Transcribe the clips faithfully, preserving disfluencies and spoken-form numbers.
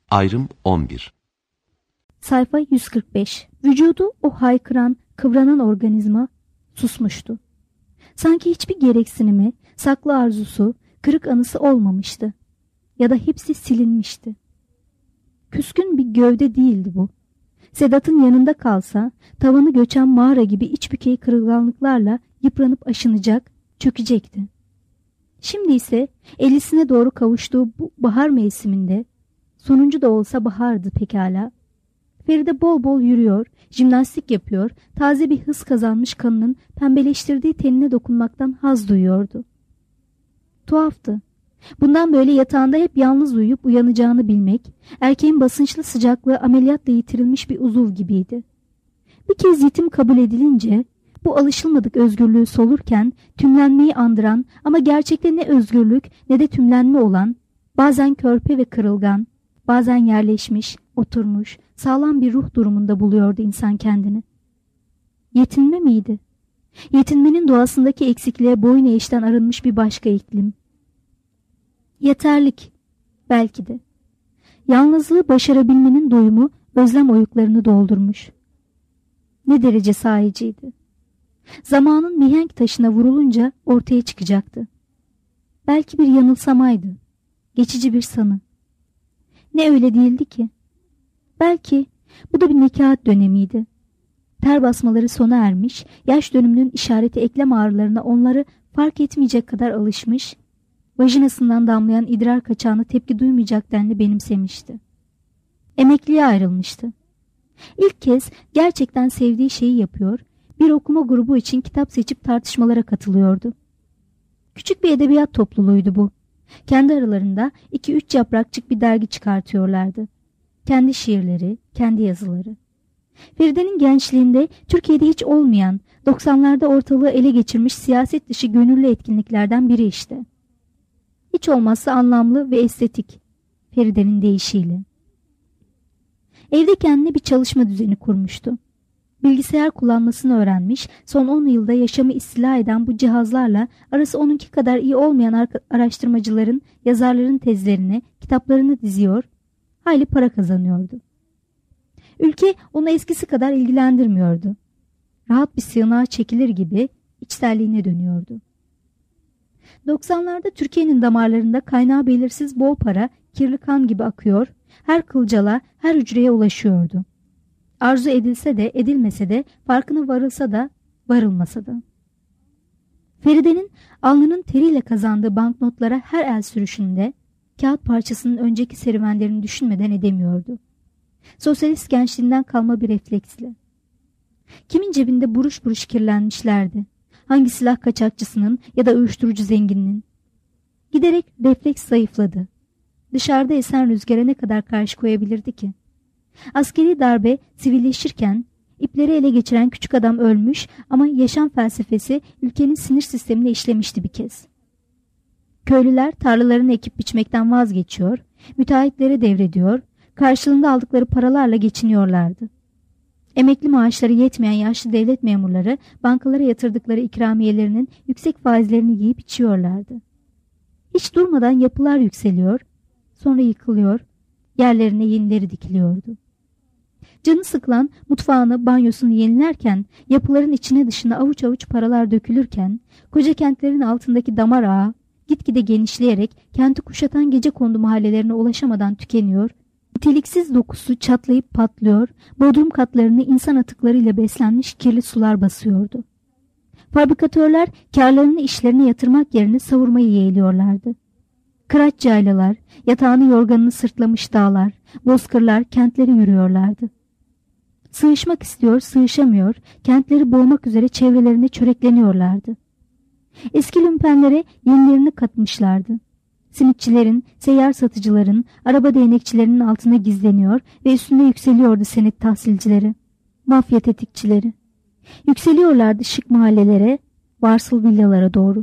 Ayrım on bir. Sayfa yüz kırk beş. Vücudu o haykıran, kıvranan organizma susmuştu. Sanki hiçbir gereksinimi, saklı arzusu, kırık anısı olmamıştı. Ya da hepsi silinmişti. Küskün bir gövde değildi bu. Sedat'ın yanında kalsa, tavanı göçen mağara gibi iç bükey kırılganlıklarla yıpranıp aşınacak, çökecekti. Şimdi ise ellisine doğru kavuştuğu bu bahar mevsiminde, sonuncu da olsa bahardı pekala, Feride bol bol yürüyor, jimnastik yapıyor, taze bir hız kazanmış kanının pembeleştirdiği tenine dokunmaktan haz duyuyordu. Tuhaftı. Bundan böyle yatağında hep yalnız uyuyup uyanacağını bilmek, erkeğin basınçlı sıcaklığı ameliyatla yitirilmiş bir uzuv gibiydi. Bir kez yetim kabul edilince, bu alışılmadık özgürlüğü solurken tümlenmeyi andıran ama gerçekte ne özgürlük ne de tümlenme olan, bazen körpe ve kırılgan, bazen yerleşmiş, oturmuş, sağlam bir ruh durumunda buluyordu insan kendini. Yetinme miydi? Yetinmenin doğasındaki eksikliğe boyun eğişten arınmış bir başka iklim. Yeterlik, belki de. Yalnızlığı başarabilmenin doyumu özlem oyuklarını doldurmuş. Ne derece sahiciydi. Zamanın mihenk taşına vurulunca ortaya çıkacaktı. Belki bir yanılsamaydı. Geçici bir sanı. Ne öyle değildi ki? Belki bu da bir nekaat dönemiydi. Ter basmaları sona ermiş, yaş dönümünün işareti eklem ağrılarına onları fark etmeyecek kadar alışmış, vajinasından damlayan idrar kaçağını tepki duymayacak denli benimsemişti. Emekliye ayrılmıştı. İlk kez gerçekten sevdiği şeyi yapıyor, bir okuma grubu için kitap seçip tartışmalara katılıyordu. Küçük bir edebiyat topluluğuydu bu. Kendi aralarında iki üç yaprakçık bir dergi çıkartıyorlardı. Kendi şiirleri, kendi yazıları. Feride'nin gençliğinde Türkiye'de hiç olmayan, doksanlarda ortalığı ele geçirmiş siyaset dışı gönüllü etkinliklerden biri işte. Hiç olmazsa anlamlı ve estetik. Feride'nin deyişiyle. Evde kendine bir çalışma düzeni kurmuştu. Bilgisayar kullanmasını öğrenmiş, son on yılda yaşamı istila eden bu cihazlarla arası onunki kadar iyi olmayan araştırmacıların, yazarların tezlerini, kitaplarını diziyor, hayli para kazanıyordu. Ülke onu eskisi kadar ilgilendirmiyordu. Rahat bir sığınağa çekilir gibi içselliğine dönüyordu. doksanlarda Türkiye'nin damarlarında kaynağı belirsiz bol para, kirli kan gibi akıyor, her kılcala, her hücreye ulaşıyordu. Arzu edilse de edilmese de, farkına varılsa da varılmasa da. Feride'nin alnının teriyle kazandığı banknotlara her el sürüşünde kağıt parçasının önceki serüvenlerini düşünmeden edemiyordu. Sosyalist gençliğinden kalma bir refleksle. Kimin cebinde buruş buruş kirlenmişlerdi. Hangi silah kaçakçısının ya da uyuşturucu zengininin. Giderek refleks zayıfladı. Dışarıda esen rüzgara ne kadar karşı koyabilirdi ki? Askeri darbe sivilleşirken ipleri ele geçiren küçük adam ölmüş ama yaşam felsefesi ülkenin sinir sistemine işlemişti bir kez. Köylüler tarlalarını ekip biçmekten vazgeçiyor, müteahhitlere devrediyor, karşılığında aldıkları paralarla geçiniyorlardı. Emekli maaşları yetmeyen yaşlı devlet memurları bankalara yatırdıkları ikramiyelerinin yüksek faizlerini yiyip içiyorlardı. Hiç durmadan yapılar yükseliyor, sonra yıkılıyor, yerlerine yenileri dikiliyordu. Canı sıkılan mutfağını, banyosunu yenilerken, yapıların içine dışına avuç avuç paralar dökülürken, koca kentlerin altındaki damar ağı gitgide genişleyerek kenti kuşatan gecekondu mahallelerine ulaşamadan tükeniyor, niteliksiz dokusu çatlayıp patlıyor, bodrum katlarını insan atıklarıyla beslenmiş kirli sular basıyordu. Fabrikatörler kârlarını işlerine yatırmak yerine savurmayı yeğliyorlardı. Kıraç yaylalar, yatağını yorganını sırtlamış dağlar, bozkırlar kentleri yürüyorlardı. Sığışmak istiyor, sığışamıyor, kentleri boğmak üzere çevrelerine çörekleniyorlardı. Eski lümpenlere yenilerini katmışlardı. Simitçilerin, seyyar satıcıların, araba değnekçilerinin altına gizleniyor ve üstünde yükseliyordu senet tahsilcileri, mafya tetikçileri. Yükseliyorlardı şık mahallelere, varsıl villalara doğru.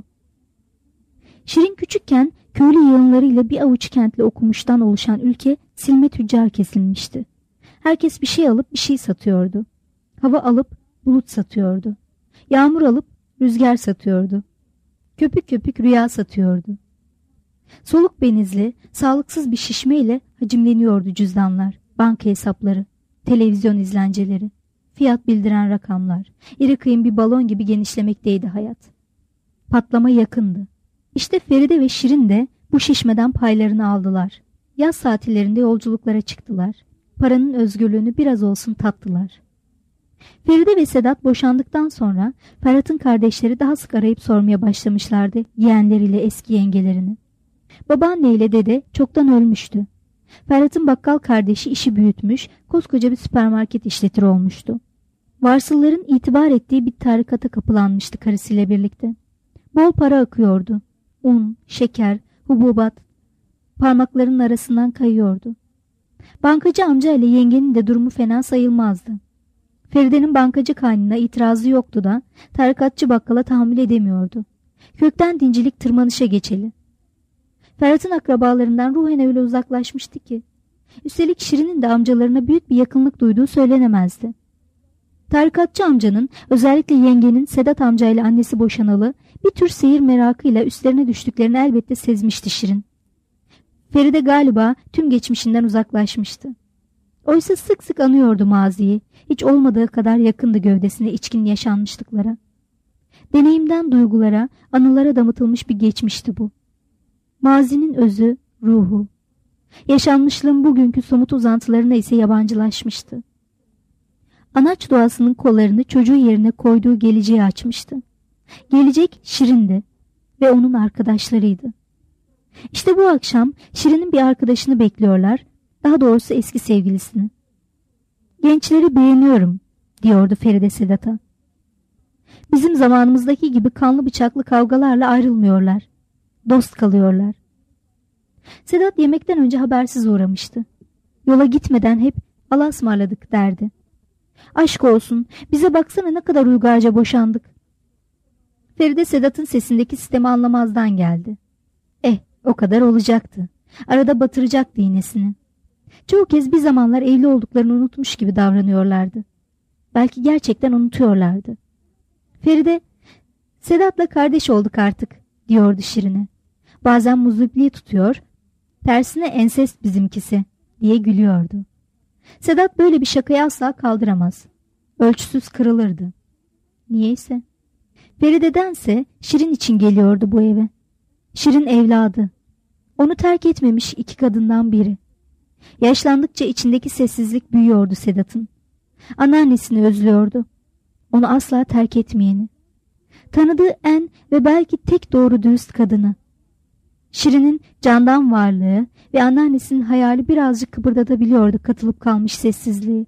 Şirin küçükken köylü yığınlarıyla bir avuç kentli okumuştan oluşan ülke silme tüccar kesilmişti. Herkes bir şey alıp bir şey satıyordu. Hava alıp bulut satıyordu. Yağmur alıp rüzgar satıyordu. Köpük köpük rüya satıyordu. Soluk benizli, sağlıksız bir şişmeyle Hacimleniyordu cüzdanlar, banka hesapları, televizyon izlenceleri, fiyat bildiren rakamlar. İri kıyım bir balon gibi genişlemekteydi hayat. Patlama yakındı. İşte Feride ve Şirin de bu şişmeden paylarını aldılar. Yaz tatillerinde yolculuklara çıktılar. Paranın özgürlüğünü biraz olsun tattılar. Feride ve Sedat boşandıktan sonra Ferhat'ın kardeşleri daha sık arayıp sormaya başlamışlardı yeğenleriyle eski yengelerini. Babaanneyle dede çoktan ölmüştü. Ferhat'ın bakkal kardeşi işi büyütmüş, koskoca bir süpermarket işletir olmuştu. Varsılların itibar ettiği bir tarikata kapılanmıştı karısıyla birlikte. Bol para akıyordu. Un, şeker, hububat parmaklarının arasından kayıyordu. Bankacı amca ile yengenin de durumu fena sayılmazdı. Feride'nin bankacı kaynına itirazı yoktu da tarikatçı bakkala tahammül edemiyordu. Kökten dincilik tırmanışa geçeli. Ferhat'ın akrabalarından ruhen öyle uzaklaşmıştı ki. Üstelik Şirin'in de amcalarına büyük bir yakınlık duyduğu söylenemezdi. Tarikatçı amcanın, özellikle yengenin Sedat amcayla annesi boşanalı bir tür seyir merakıyla üstlerine düştüklerini elbette sezmişti Şirin. Feride galiba tüm geçmişinden uzaklaşmıştı. Oysa sık sık anıyordu maziyi, hiç olmadığı kadar yakındı gövdesine içkin yaşanmışlıklara. Deneyimden duygulara, anılara damıtılmış bir geçmişti bu. Mazinin özü, ruhu. Yaşanmışlığın bugünkü somut uzantılarına ise yabancılaşmıştı. Anaç doğasının kollarını çocuğu yerine koyduğu geleceği açmıştı. Gelecek Şirin'di ve onun arkadaşlarıydı. İşte bu akşam Şirin'in bir arkadaşını bekliyorlar, daha doğrusu eski sevgilisini. "Gençleri beğeniyorum," diyordu Feride Sedat'a. "Bizim zamanımızdaki gibi kanlı bıçaklı kavgalarla ayrılmıyorlar. Dost kalıyorlar." Sedat yemekten önce habersiz uğramıştı. Yola gitmeden hep "Allah'a ısmarladık" derdi. "Aşk olsun, bize baksana ne kadar uygarca boşandık." Feride Sedat'ın sesindeki sistemi anlamazdan geldi. Eh, o kadar olacaktı. Arada batıracaktı iğnesini. Çoğu kez bir zamanlar evli olduklarını unutmuş gibi davranıyorlardı. Belki gerçekten unutuyorlardı. Feride, "Sedat'la kardeş olduk artık," diyordu Şirin'e. Bazen muzlupliği tutuyor, tersine "ensest bizimkisi," diye gülüyordu. Sedat böyle bir şakayı asla kaldıramaz. Ölçüsüz kırılırdı. Niyeyse. Feride'dense Şirin için geliyordu bu eve. Şirin evladı. Onu terk etmemiş iki kadından biri. Yaşlandıkça içindeki sessizlik büyüyordu Sedat'ın. Anneannesini özlüyordu. Onu asla terk etmeyeni. Tanıdığı en ve belki tek doğru dürüst kadını. Şirin'in candan varlığı ve anneannesinin hayali birazcık kıpırdatabiliyordu katılıp kalmış sessizliği.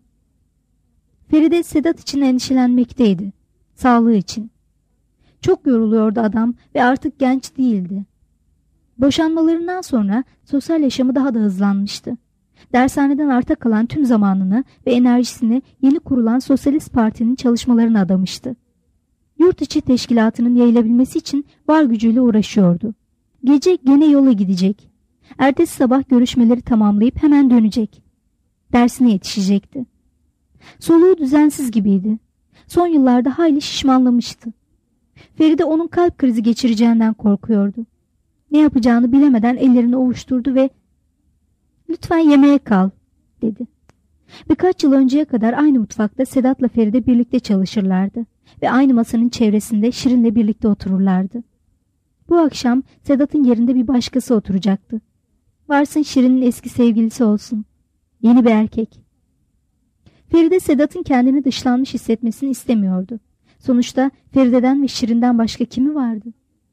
Feride Sedat için endişelenmekteydi. Sağlığı için. Çok yoruluyordu adam ve artık genç değildi. Boşanmalarından sonra sosyal yaşamı daha da hızlanmıştı. Dershaneden arta kalan tüm zamanını ve enerjisini yeni kurulan Sosyalist Parti'nin çalışmalarına adamıştı. Yurt içi teşkilatının yayılabilmesi için var gücüyle uğraşıyordu. Gece gene yola gidecek. Ertesi sabah görüşmeleri tamamlayıp hemen dönecek. Dersine yetişecekti. Soluğu düzensiz gibiydi. Son yıllarda hayli şişmanlamıştı. Feride onun kalp krizi geçireceğinden korkuyordu. Ne yapacağını bilemeden ellerini ovuşturdu ve "Lütfen yemeğe kal," dedi. Birkaç yıl önceye kadar aynı mutfakta Sedat'la Feride birlikte çalışırlardı ve aynı masanın çevresinde Şirin'le birlikte otururlardı. Bu akşam Sedat'ın yerinde bir başkası oturacaktı. Varsın Şirin'in eski sevgilisi olsun. Yeni bir erkek. Feride Sedat'ın kendini dışlanmış hissetmesini istemiyordu. Sonuçta Feride'den ve Şirin'den başka kimi vardı?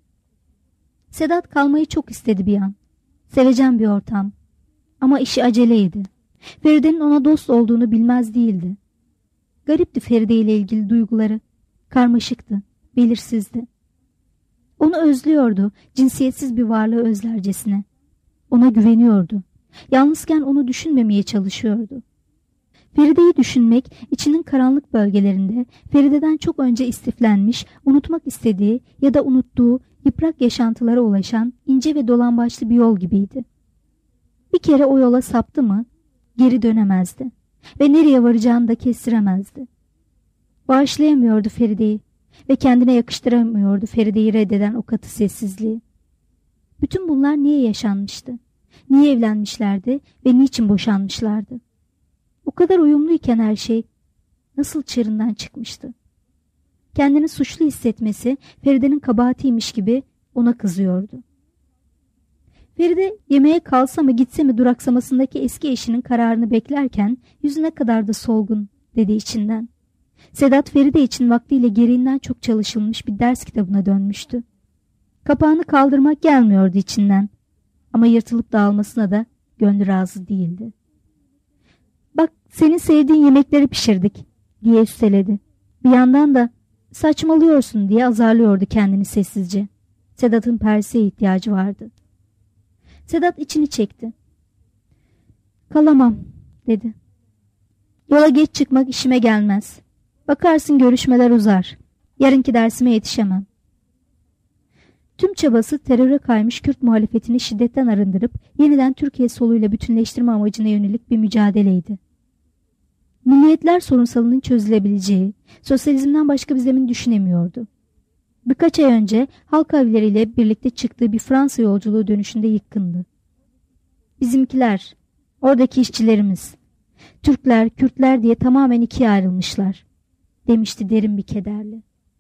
Sedat kalmayı çok istedi bir an. Sevecen bir ortam. Ama işi aceleydi. Feride'nin ona dost olduğunu bilmez değildi. Garipti Feride ile ilgili duyguları. Karmaşıktı, belirsizdi. Onu özlüyordu, cinsiyetsiz bir varlığı özlercesine. Ona güveniyordu. Yalnızken onu düşünmemeye çalışıyordu. Feride'yi düşünmek, içinin karanlık bölgelerinde Feride'den çok önce istiflenmiş, unutmak istediği ya da unuttuğu yıprak yaşantılara ulaşan ince ve dolambaçlı bir yol gibiydi. Bir kere o yola saptı mı geri dönemezdi ve nereye varacağını da kestiremezdi. Bağışlayamıyordu Feride'yi ve kendine yakıştıramıyordu Feride'yi reddeden o katı sessizliği. Bütün bunlar niye yaşanmıştı? Niye evlenmişlerdi ve niçin boşanmışlardı? O kadar uyumluyken her şey nasıl çığırından çıkmıştı? Kendini suçlu hissetmesi Feride'nin kabahatiymiş gibi ona kızıyordu. Feride yemeğe kalsa mı gitse mi duraksamasındaki eski eşinin kararını beklerken yüzüne kadar da solgun dedi içinden. Sedat Feride için vaktiyle gereğinden çok çalışılmış bir ders kitabına dönmüştü. Kapağını kaldırmak gelmiyordu içinden ama yırtılıp dağılmasına da gönlü razı değildi. Bak senin sevdiğin yemekleri pişirdik diye üsteledi. Bir yandan da saçmalıyorsun diye azarlıyordu kendini sessizce. Sedat'ın Persi'ye ihtiyacı vardı. Sedat içini çekti. Kalamam dedi. Yola geç çıkmak işime gelmez. Bakarsın görüşmeler uzar. Yarınki dersime yetişemem. Tüm çabası teröre kaymış Kürt muhalefetini şiddetten arındırıp yeniden Türkiye soluyla bütünleştirme amacına yönelik bir mücadeleydi. Milliyetler sorunsalının çözülebileceği, sosyalizmden başka bir zemin düşünemiyordu. Birkaç ay önce halk evleriyle birlikte çıktığı bir Fransa yolculuğu dönüşünde yıkkındı. Bizimkiler, oradaki işçilerimiz, Türkler, Kürtler diye tamamen ikiye ayrılmışlar, demişti derin bir kederle.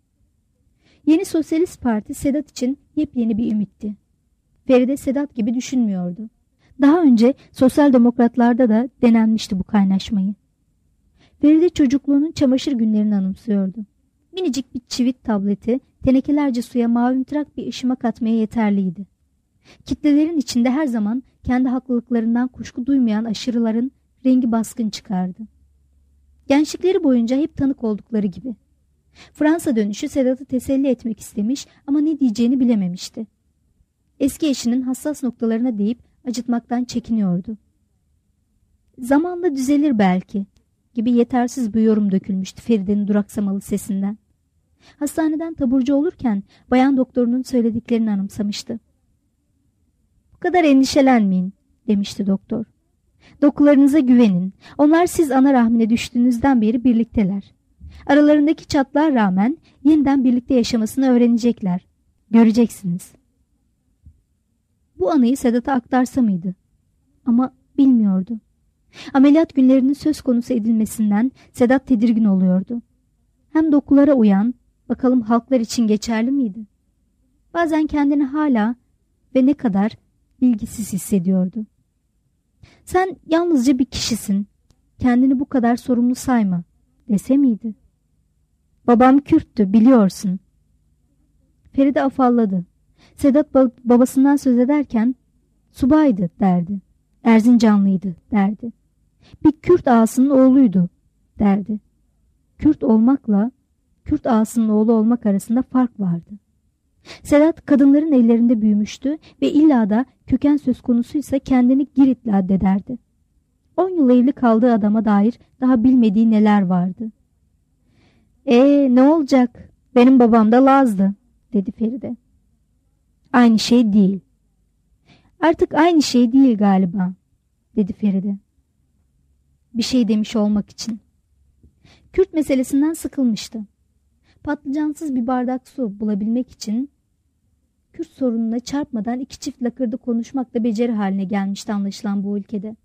Yeni Sosyalist Parti Sedat için yepyeni bir ümitti. Feride Sedat gibi düşünmüyordu. Daha önce sosyal demokratlarda da denenmişti bu kaynaşmayı. Feride çocukluğunun çamaşır günlerini anımsıyordu. Minicik bir çivit tableti tenekelerce suya mavimtırak bir ışıma katmaya yeterliydi. Kitlelerin içinde her zaman kendi haklılıklarından kuşku duymayan aşırıların rengi baskın çıkardı. Gençlikleri boyunca hep tanık oldukları gibi. Fransa dönüşü Sedat'ı teselli etmek istemiş ama ne diyeceğini bilememişti. Eski eşinin hassas noktalarına değip acıtmaktan çekiniyordu. Zamanla düzelir belki gibi yetersiz bir yorum dökülmüştü Feride'nin duraksamalı sesinden. Hastaneden taburcu olurken bayan doktorunun söylediklerini anımsamıştı. Bu kadar endişelenmeyin demişti doktor. Dokularınıza güvenin. Onlar siz ana rahmine düştüğünüzden beri birlikteler. Aralarındaki çatlar rağmen yeniden birlikte yaşamasını öğrenecekler. Göreceksiniz. Bu anıyı Sedat'a aktarsa mıydı? Ama bilmiyordu. Ameliyat günlerinin söz konusu edilmesinden Sedat tedirgin oluyordu. Hem dokulara uyan, bakalım halklar için geçerli miydi? Bazen kendini hala ve ne kadar bilgisiz hissediyordu. Sen yalnızca bir kişisin, kendini bu kadar sorumlu sayma dese miydi? Babam Kürttü biliyorsun. Feride afalladı. Sedat babasından söz ederken subaydı derdi. Erzincanlıydı derdi. Bir Kürt ağasının oğluydu derdi. Kürt olmakla Kürt ağasının oğlu olmak arasında fark vardı. Sedat kadınların ellerinde büyümüştü ve illa da köken söz konusuysa kendini Giritli addederdi. On yıl evli kaldığı adama dair daha bilmediği neler vardı. Ee ne olacak? Benim babam da Laz'dı dedi Feride. Aynı şey değil. Artık aynı şey değil galiba dedi Feride. Bir şey demiş olmak için. Kürt meselesinden sıkılmıştı. Patlıcansız bir bardak su bulabilmek için Kürt sorununa çarpmadan iki çift lakırdı konuşmak da beceri haline gelmişti anlaşılan bu ülkede.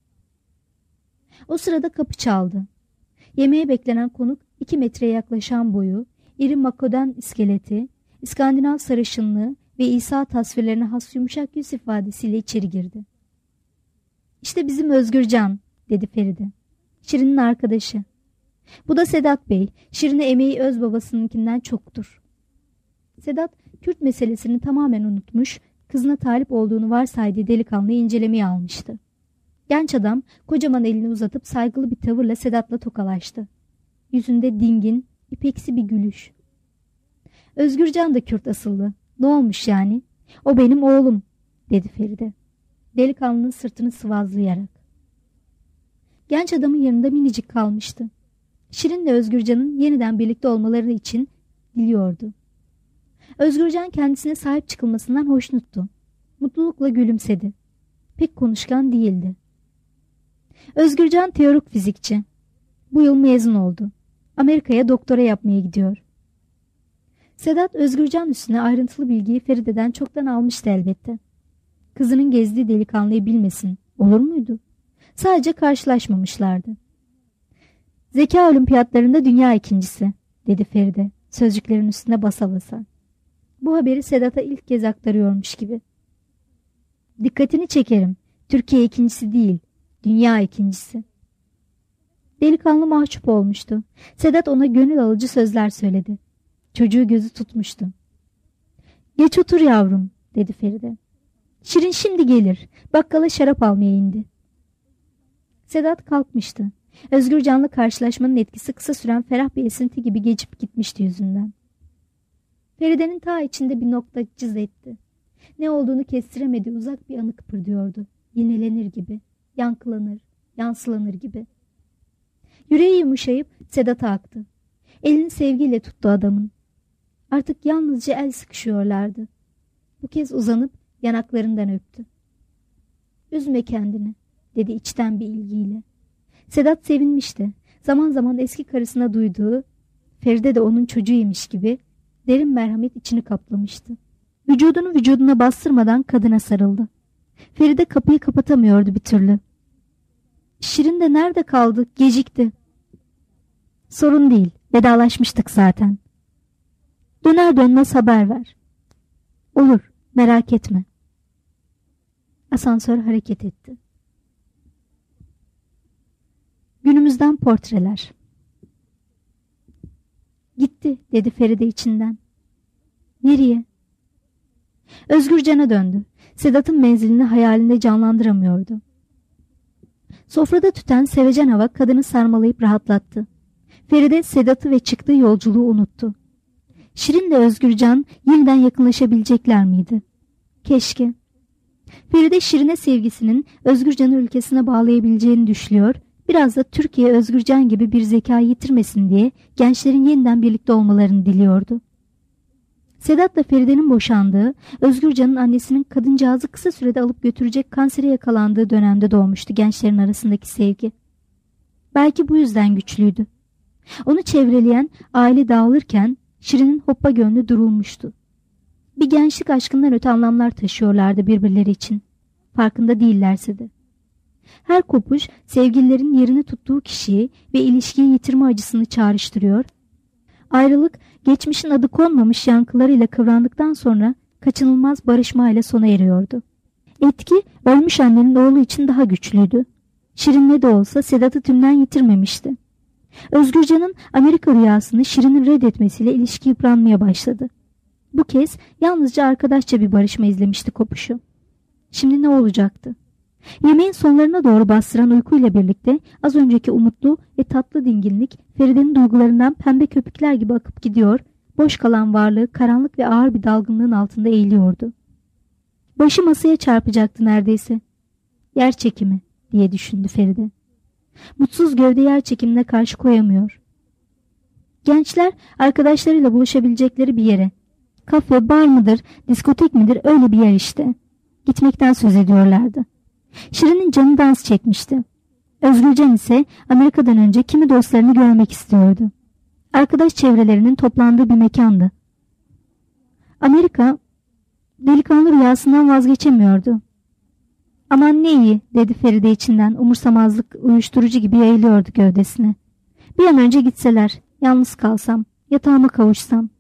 O sırada kapı çaldı. Yemeğe beklenen konuk iki metreye yaklaşan boyu, iri makoden iskeleti, İskandinav sarışınlığı ve İsa tasvirlerine has yumuşak yüz ifadesiyle içeri girdi. İşte bizim Özgürcan dedi Feride. Şirin'in arkadaşı. Bu da Sedat Bey. Şirin'e emeği öz babasınınkinden çoktur. Sedat Kürt meselesini tamamen unutmuş, kızına talip olduğunu varsaydığı delikanlıyı incelemeye almıştı. Genç adam kocaman elini uzatıp saygılı bir tavırla Sedat'la tokalaştı. Yüzünde dingin, ipeksi bir gülüş. Özgürcan da Kürt asıllı. Ne olmuş yani? O benim oğlum dedi Feride. Delikanlının sırtını sıvazlayarak. Genç adamın yanında minicik kalmıştı. Şirin'le Özgürcan'ın yeniden birlikte olmaları için diliyordu. Özgürcan kendisine sahip çıkılmasından hoşnuttu. Mutlulukla gülümsedi. Pek konuşkan değildi. Özgürcan teorik fizikçi. Bu yıl mezun oldu. Amerika'ya doktora yapmaya gidiyor. Sedat Özgürcan üstüne ayrıntılı bilgiyi Feride'den çoktan almıştı elbette. Kızının gezdiği delikanlıyı bilmesin. Olur muydu? Sadece karşılaşmamışlardı. Zeka olimpiyatlarında dünya ikincisi, dedi Feride sözcüklerin üstüne basa basa. Bu haberi Sedat'a ilk kez aktarıyormuş gibi. Dikkatini çekerim. Türkiye ikincisi değil, dünya ikincisi. Delikanlı mahcup olmuştu. Sedat ona gönül alıcı sözler söyledi. Çocuğu gözü tutmuştu. Geç otur yavrum, dedi Feride. Şirin şimdi gelir. Bakkala şarap almaya indi. Sedat kalkmıştı. Özgürcan'la karşılaşmanın etkisi kısa süren ferah bir esinti gibi geçip gitmişti yüzünden. Feride'nin ta içinde bir nokta cız etti. Ne olduğunu kestiremediği uzak bir anı kıpırdıyordu. Yinelenir gibi, yankılanır, yansılanır gibi. Yüreği yumuşayıp Sedat'a aktı. Elini sevgiyle tuttu adamın. Artık yalnızca el sıkışıyorlardı. Bu kez uzanıp yanaklarından öptü. Üzme kendini, dedi içten bir ilgiyle. Sedat sevinmişti. Zaman zaman eski karısına duyduğu, Feride de onun çocuğuymuş gibi derin merhamet içini kaplamıştı. Vücudunu vücuduna bastırmadan kadına sarıldı. Feride kapıyı kapatamıyordu bir türlü. Şirin de nerede kaldı? Gecikti. Sorun değil, vedalaşmıştık zaten. Döner dönmez haber ver. Olur, merak etme. Asansör hareket etti. Günümüzden portreler. Gitti, dedi Feride içinden. Nereye? Özgürcan'a döndü. Sedat'ın menzilini hayalinde canlandıramıyordu. Sofrada tüten sevecen hava kadını sarmalayıp rahatlattı. Feride Sedat'ı ve çıktığı yolculuğu unuttu. Şirin'le Özgürcan yeniden yakınlaşabilecekler miydi? Keşke. Feride Şirin'e sevgisinin Özgürcan'ı ülkesine bağlayabileceğini düşünüyor, biraz da Türkiye Özgürcan gibi bir zeka yitirmesin diye gençlerin yeniden birlikte olmalarını diliyordu. Sedat'la Feride'nin boşandığı, Özgürcan'ın annesinin kadıncağızı kısa sürede alıp götürecek kansere yakalandığı dönemde doğmuştu gençlerin arasındaki sevgi. Belki bu yüzden güçlüydü. Onu çevreleyen aile dağılırken Şirin'in hoppa gönlü durulmuştu. Bir gençlik aşkından öte anlamlar taşıyorlardı birbirleri için. Farkında değillerse de. Her kopuş sevgililerin yerini tuttuğu kişiyi ve ilişkiyi yitirme acısını çağrıştırıyor. Ayrılık geçmişin adı konmamış yankılarıyla kıvrandıktan sonra kaçınılmaz barışmayla sona eriyordu. Etki ölmüş annenin oğlu için daha güçlüydü. Şirin ne de olsa Sedat'ı tümden yitirmemişti. Özgürcan'ın Amerika rüyasını Şirin'in reddetmesiyle ilişki yıpranmaya başladı. Bu kez yalnızca arkadaşça bir barışma izlemişti kopuşu. Şimdi ne olacaktı? Yemeğin sonlarına doğru bastıran uykuyla birlikte az önceki umutlu ve tatlı dinginlik Feride'nin duygularından pembe köpükler gibi akıp gidiyor, boş kalan varlığı karanlık ve ağır bir dalgınlığın altında eğiliyordu. Başı masaya çarpacaktı neredeyse. Yer çekimi diye düşündü Feride. Mutsuz gövde yer çekimine karşı koyamıyor. Gençler arkadaşlarıyla buluşabilecekleri bir yere, kafe, bar mıdır, diskotek midir öyle bir yer işte. Gitmekten söz ediyorlardı. Şirin'in canı dans çekmişti. Özgürcan ise Amerika'dan önce kimi dostlarını görmek istiyordu. Arkadaş çevrelerinin toplandığı bir mekandı. Amerika, delikanlı rüyasından vazgeçemiyordu. Aman ne iyi, dedi Feride içinden, umursamazlık uyuşturucu gibi yayılıyordu gövdesine. Bir an önce gitseler, yalnız kalsam, yatağıma kavuşsam.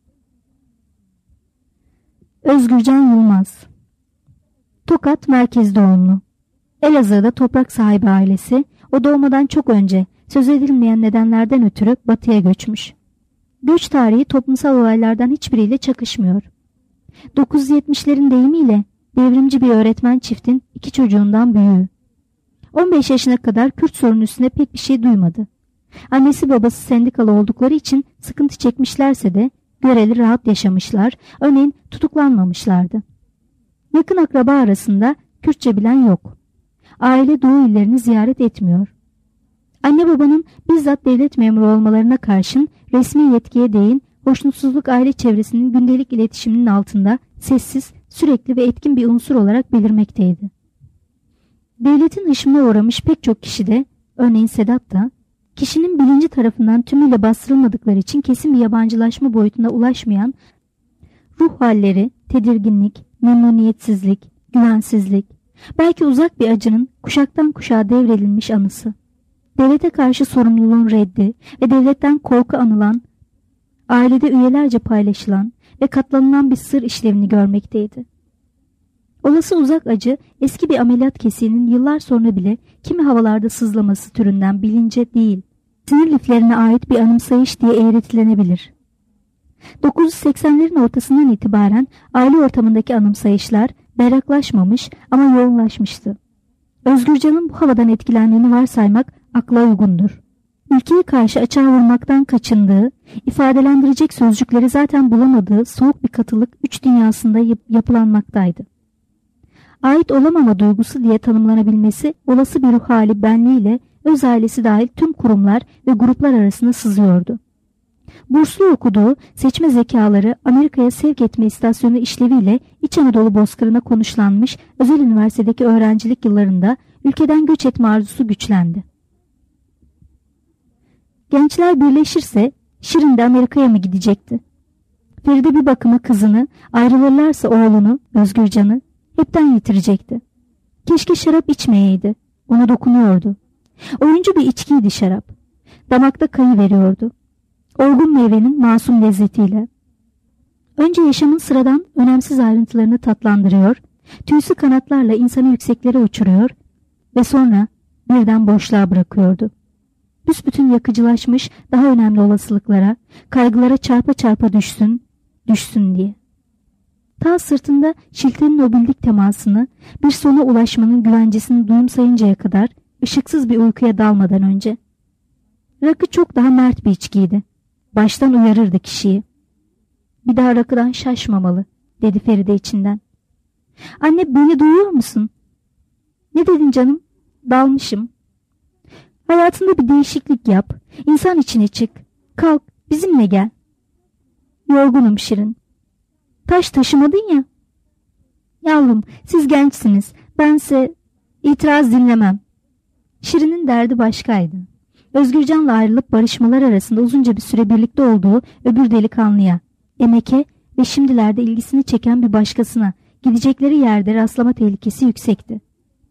Özgürcan Yılmaz. Tokat merkez doğumlu. Elazığ'da toprak sahibi ailesi, o doğmadan çok önce söz edilmeyen nedenlerden ötürü batıya göçmüş. Göç tarihi toplumsal olaylardan hiçbiriyle çakışmıyor. dokuz yüz yetmişlerin deyimiyle devrimci bir öğretmen çiftin iki çocuğundan büyüğü. on beş yaşına kadar Kürt sorunu üstüne pek bir şey duymadı. Annesi babası sendikalı oldukları için sıkıntı çekmişlerse de göreli rahat yaşamışlar, örneğin tutuklanmamışlardı. Yakın akraba arasında Kürtçe bilen yok. Aile doğu illerini ziyaret etmiyor. Anne babanın bizzat devlet memuru olmalarına karşın resmi yetkiye değin hoşnutsuzluk aile çevresinin gündelik iletişiminin altında sessiz, sürekli ve etkin bir unsur olarak belirmekteydi. Devletin hışmına uğramış pek çok kişi de, örneğin Sedat da, kişinin bilinci tarafından tümüyle bastırılmadıkları için kesin bir yabancılaşma boyutuna ulaşmayan ruh halleri, tedirginlik, memnuniyetsizlik, güvensizlik, Belki uzak bir acının kuşaktan kuşağa devredilmiş anısı. Devlete karşı sorumluluğun reddi ve devletten korku anılan, ailede üyelerce paylaşılan ve katlanılan bir sır işlevini görmekteydi. Olası uzak acı eski bir ameliyat kesiğinin yıllar sonra bile kimi havalarda sızlaması türünden bilince değil, sinir liflerine ait bir anımsayış diye eğretilenebilir. dokuz yüz seksenlerin ortasından itibaren aile ortamındaki anımsayışlar berraklaşmamış ama yoğunlaşmıştı. Özgürcan'ın bu havadan etkilendiğini varsaymak akla uygundur. Ülkeye karşı açığa vurmaktan kaçındığı, ifadelendirecek sözcükleri zaten bulamadığı soğuk bir katılık üç dünyasında yap yapılanmaktaydı. Ait olamama duygusu diye tanımlanabilmesi olası bir ruh hali benliğiyle öz ailesi dahil tüm kurumlar ve gruplar arasında sızıyordu. Burslu okuduğu seçme zekaları Amerika'ya sevk etme istasyonu işleviyle İç Anadolu bozkırına konuşlanmış özel üniversitedeki öğrencilik yıllarında ülkeden göç etme arzusu güçlendi. Gençler birleşirse Şirin de Amerika'ya mı gidecekti? Feride bir bakıma kızını, ayrılırlarsa oğlunu, Özgürcan'ı hepten yitirecekti. Keşke şarap içmeyeydi. Ona dokunuyordu. Oyuncu bir içkiydi şarap. Damakta kayı veriyordu. Olgun meyvenin masum lezzetiyle. Önce yaşamın sıradan önemsiz ayrıntılarını tatlandırıyor, tüysü kanatlarla insanı yükseklere uçuruyor ve sonra birden boşluğa bırakıyordu. Büsbütün yakıcılaşmış daha önemli olasılıklara, kaygılara çarpa çarpa düşsün, düşsün diye. Ta sırtında şiltenin o bildik temasını, bir sona ulaşmanın güvencesini duyumsayıncaya kadar ışıksız bir uykuya dalmadan önce. Rakı çok daha mert bir içkiydi. Baştan uyarırdı kişiyi. Bir daha rakıdan şaşmamalı, dedi Feride içinden. Anne, beni duyuyor musun? Ne dedin canım? Dalmışım. Hayatında bir değişiklik yap. İnsan içine çık. Kalk, bizimle gel. Yorgunum Şirin. Taş taşımadın ya. Yavrum, siz gençsiniz. Bense itiraz dinlemem. Şirin'in derdi başkaydı. Özgürcan'la ayrılıp barışmalar arasında uzunca bir süre birlikte olduğu öbür delikanlıya, Emek'e ve şimdilerde ilgisini çeken bir başkasına gidecekleri yerde rastlama tehlikesi yüksekti.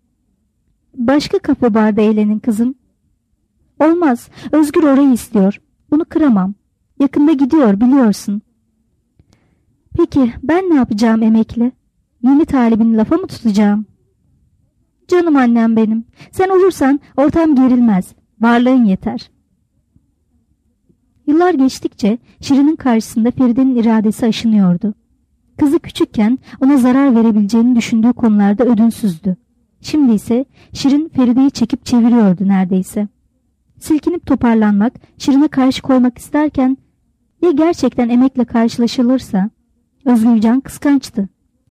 Başka kafe barda eğlenin kızım. Olmaz, Özgür orayı istiyor. Bunu kıramam. Yakında gidiyor, biliyorsun. Peki ben ne yapacağım Emek'le? Yeni talibini lafa mı tutacağım? Canım annem benim. Sen olursan ortam gerilmez. Varlığın yeter. Yıllar geçtikçe Şirin'in karşısında Feride'nin iradesi aşınıyordu. Kızı küçükken ona zarar verebileceğini düşündüğü konularda ödünsüzdü. Şimdi ise Şirin Feride'yi çekip çeviriyordu neredeyse. Silkinip toparlanmak, Şirin'e karşı koymak isterken ya gerçekten Emek'le karşılaşılırsa? Özgürcan kıskançtı.